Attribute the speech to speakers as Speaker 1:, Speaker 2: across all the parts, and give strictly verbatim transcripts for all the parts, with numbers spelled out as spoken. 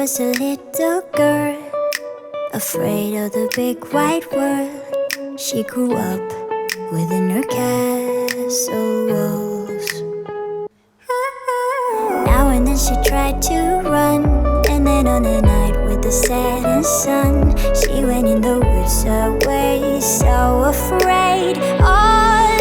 Speaker 1: was a little girl, afraid of the big white world. She grew up within her castle walls. Now and then she tried to run, and then on a night with the setting sun, she went in the woods away, so afraid, all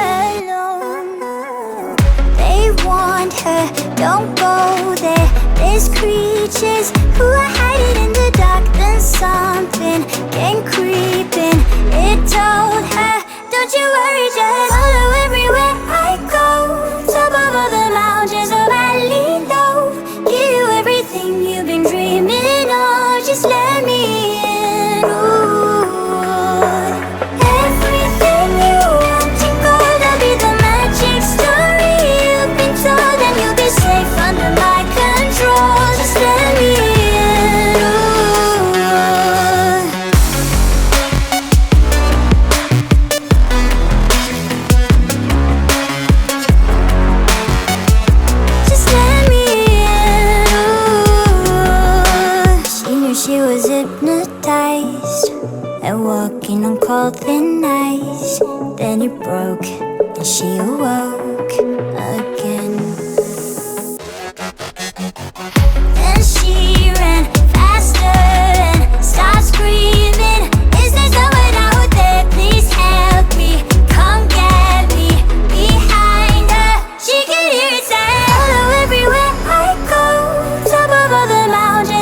Speaker 1: alone. They warned her, don't go there, there's creatures who are hiding in the dark. Then something came creeping, it told her, don't you worry, just follow everywhere I go. Top of all the mountains, a valley low, give you everything you've been dreaming of, just let me in. Ooh. Everything you want to go, that'll be the magic story you've been told, and you'll be safe under my control, just let me in. She was hypnotized and walking on cold thin ice. Then it broke and she awoke again. Then she ran faster and started screaming, is there someone out there? Please help me, come get me. Behind her, she could hear it say, follow everywhere I go. Top of all the mountains,